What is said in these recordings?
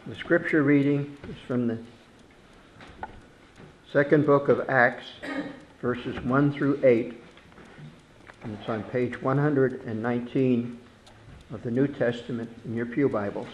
The scripture reading is from the second book of Acts, verses 1 through 8. And it's on page 119 of the New Testament in your pew Bibles.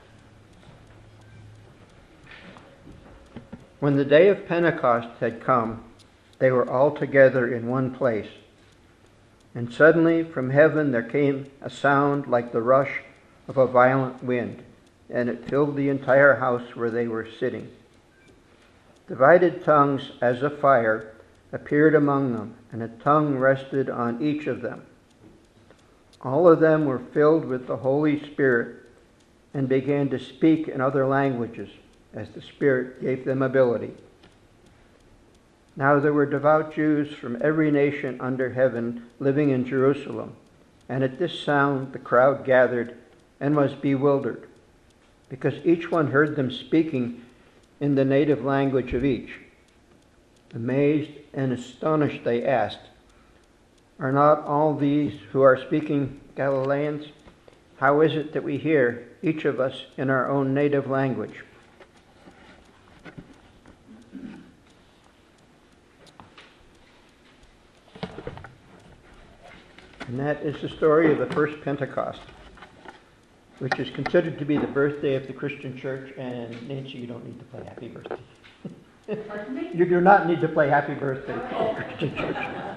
When the day of Pentecost had come, they were all together in one place. And suddenly from heaven there came a sound like the rush of a violent wind, and it filled the entire house where they were sitting. Divided tongues as of fire appeared among them, and a tongue rested on each of them. All of them were filled with the Holy Spirit and began to speak in other languages as the Spirit gave them ability. Now there were devout Jews from every nation under heaven living in Jerusalem, and at this sound the crowd gathered and was bewildered, because each one heard them speaking in the native language of each. Amazed and astonished, they asked, "Are not all these who are speaking Galileans? How is it that we hear, each of us, in our own native language?" And that is the story of the first Pentecost, which is considered to be the birthday of the Christian church. And Nancy, you don't need to play happy birthday. Pardon me? You do not need to play happy birthday to the Christian church.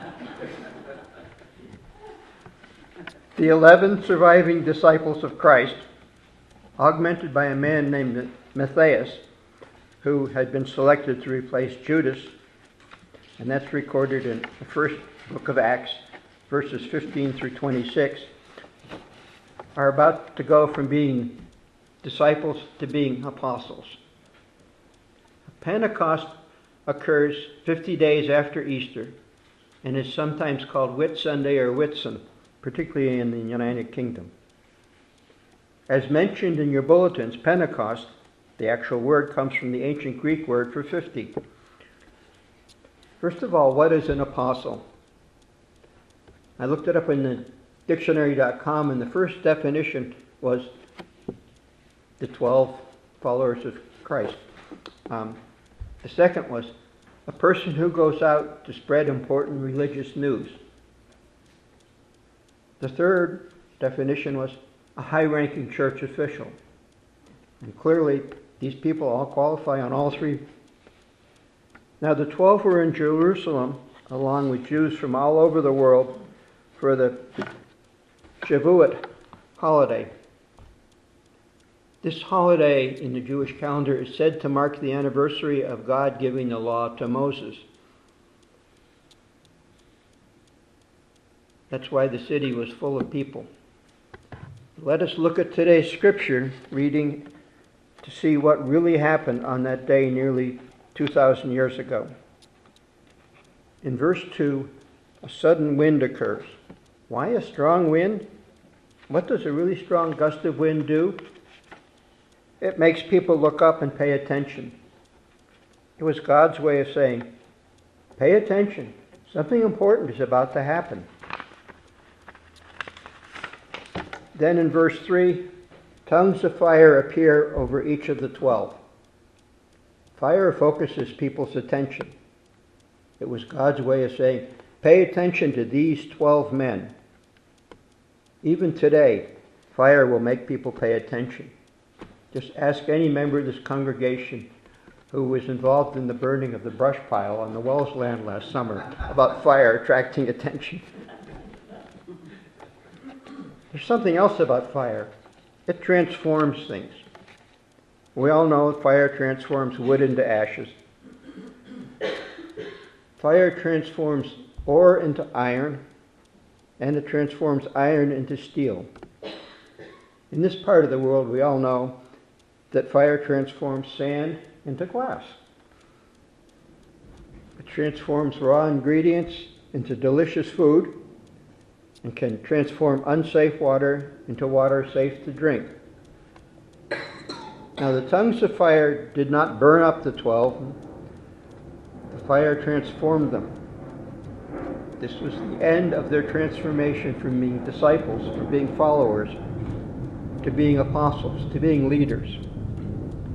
The 11 surviving disciples of Christ, augmented by a man named Matthias, who had been selected to replace Judas, and that's recorded in the first book of Acts, verses 15 through 26, are about to go from being disciples to being apostles. Pentecost occurs 50 days after Easter and is sometimes called Whit Sunday or Whitsun, particularly in the United Kingdom. As mentioned in your bulletins, Pentecost, the actual word, comes from the ancient Greek word for 50. First of all, what is an apostle? I looked it up in the dictionary.com, and the first definition was the 12 followers of Christ. The second was a person who goes out to spread important religious news. The third definition was a high-ranking church official. And clearly, these people all qualify on all three. Now, the 12 were in Jerusalem, along with Jews from all over the world, for the Shavuot holiday. This holiday in the Jewish calendar is said to mark the anniversary of God giving the law to Moses. That's why the city was full of people. Let us look at today's scripture reading to see what really happened on that day nearly 2,000 years ago. In verse 2, a sudden wind occurs. Why a strong wind? What does a really strong gust of wind do? It makes people look up and pay attention. It was God's way of saying, pay attention. Something important is about to happen. Then in verse 3, tongues of fire appear over each of the 12. Fire focuses people's attention. It was God's way of saying, pay attention to these 12 men. Even today, fire will make people pay attention. Just ask any member of this congregation who was involved in the burning of the brush pile on the Wells land last summer about fire attracting attention. There's something else about fire. It transforms things. We all know fire transforms wood into ashes. Fire transforms ore into iron, and it transforms iron into steel. In this part of the world, we all know that fire transforms sand into glass. It transforms raw ingredients into delicious food and can transform unsafe water into water safe to drink. Now, the tongues of fire did not burn up the 12. The fire transformed them. This was the end of their transformation from being disciples, from being followers, to being apostles, to being leaders.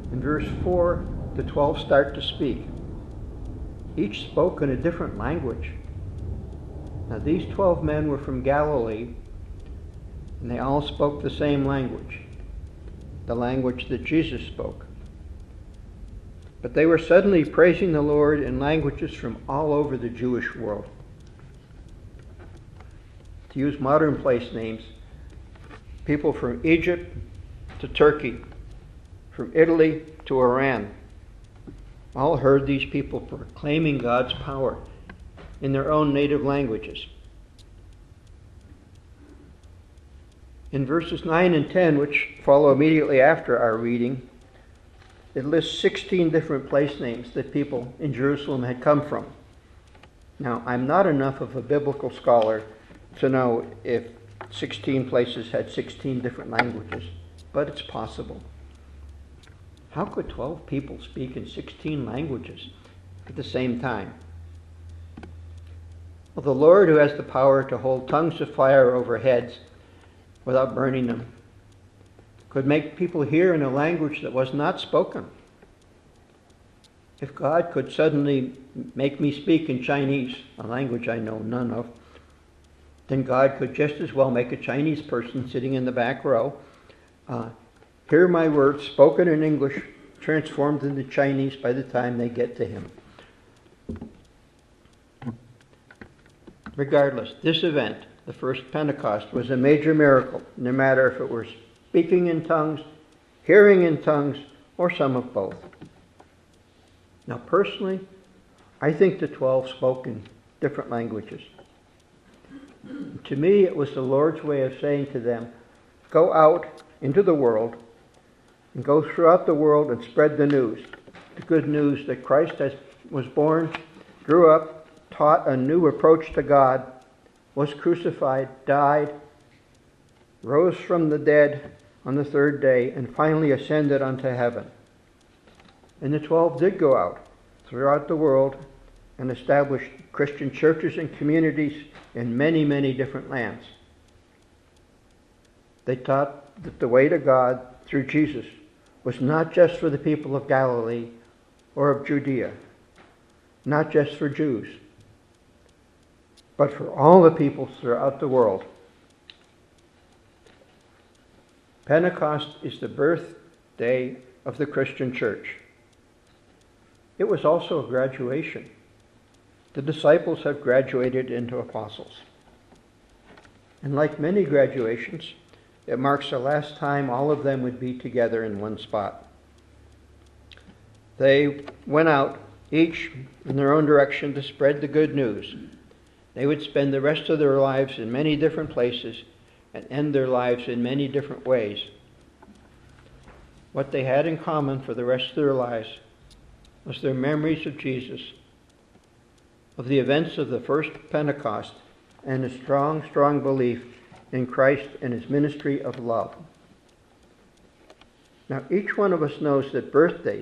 In verse 4, the 12 start to speak. Each spoke in a different language. Now these 12 men were from Galilee, and they all spoke the same language, the language that Jesus spoke. But they were suddenly praising the Lord in languages from all over the Jewish world. To use modern place names, people from Egypt to Turkey, from Italy to Iran, all heard these people proclaiming God's power in their own native languages. In verses 9 and 10, which follow immediately after our reading, it lists 16 different place names that people in Jerusalem had come from. Now, I'm not enough of a biblical scholar to know if 16 places had 16 different languages, but it's possible. How could 12 people speak in 16 languages at the same time? Well, the Lord, who has the power to hold tongues of fire over heads without burning them, could make people hear in a language that was not spoken. If God could suddenly make me speak in Chinese, a language I know none of, then God could just as well make a Chinese person sitting in the back row hear my words spoken in English, transformed into Chinese by the time they get to him. Regardless, this event, the first Pentecost, was a major miracle, no matter if it were speaking in tongues, hearing in tongues, or some of both. Now, personally, I think the 12 spoke in different languages. To me, it was the Lord's way of saying to them, go out into the world and go throughout the world and spread the news, the good news that Christ was born, grew up, taught a new approach to God, was crucified, died, rose from the dead on the third day, and finally ascended unto heaven. And the 12 did go out throughout the world and establish Christian churches and communities in many, many different lands. They taught that the way to God through Jesus was not just for the people of Galilee or of Judea, not just for Jews, but for all the peoples throughout the world. Pentecost is the birthday of the Christian church. It was also a graduation. The disciples have graduated into apostles. And like many graduations, it marks the last time all of them would be together in one spot. They went out, each in their own direction, to spread the good news. They would spend the rest of their lives in many different places and end their lives in many different ways. What they had in common for the rest of their lives was their memories of Jesus, of the events of the first Pentecost, and a strong, strong belief in Christ and his ministry of love. Now, each one of us knows that birthdays,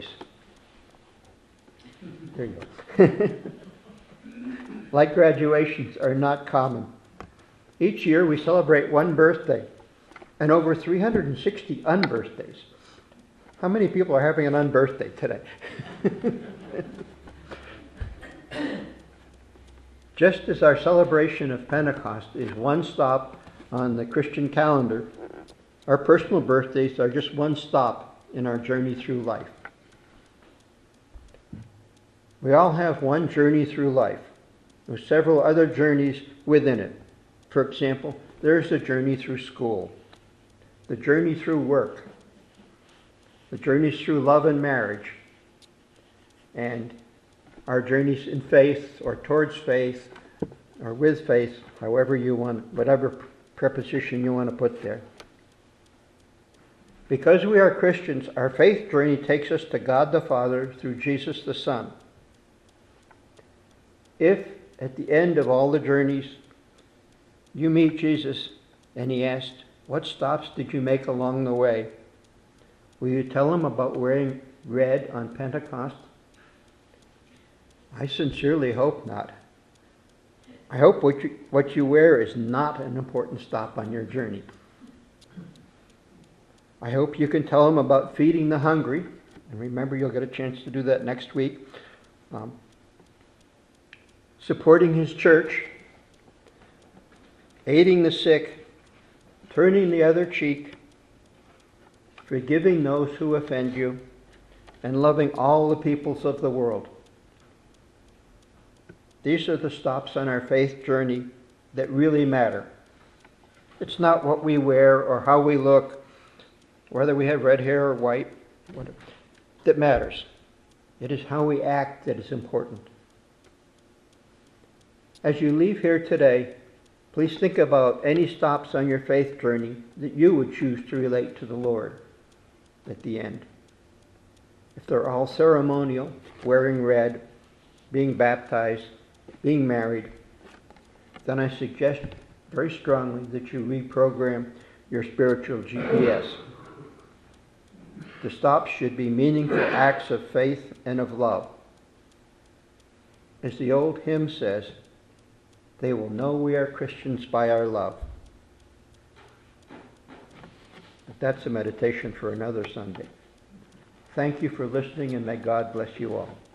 there you go, like graduations, are not common. Each year we celebrate one birthday and over 360 unbirthdays. How many people are having an unbirthday today? Just as our celebration of Pentecost is one stop on the Christian calendar, our personal birthdays are just one stop in our journey through life. We all have one journey through life, with several other journeys within it. For example, there's the journey through school, the journey through work, the journeys through love and marriage, and our journeys in faith or towards faith or with faith, however you want, whatever preposition you want to put there. Because we are Christians, our faith journey takes us to God the Father through Jesus the Son. If at the end of all the journeys you meet Jesus and he asked, what stops did you make along the way? Will you tell him about wearing red on Pentecost? I sincerely hope not. I hope what you wear is not an important stop on your journey. I hope you can tell him about feeding the hungry And remember, you'll get a chance to do that next week. Supporting his church, aiding the sick, turning the other cheek, forgiving those who offend you, and loving all the peoples of the world. These are the stops on our faith journey that really matter. It's not what we wear or how we look, whether we have red hair or white, whatever, that matters. It is how we act that is important. As you leave here today, please think about any stops on your faith journey that you would choose to relate to the Lord at the end. If they're all ceremonial, wearing red, being baptized, being married, then I suggest very strongly that you reprogram your spiritual GPS. The stops should be meaningful acts of faith and of love. As the old hymn says, they will know we are Christians by our love. But that's a meditation for another Sunday. Thank you for listening, and may God bless you all.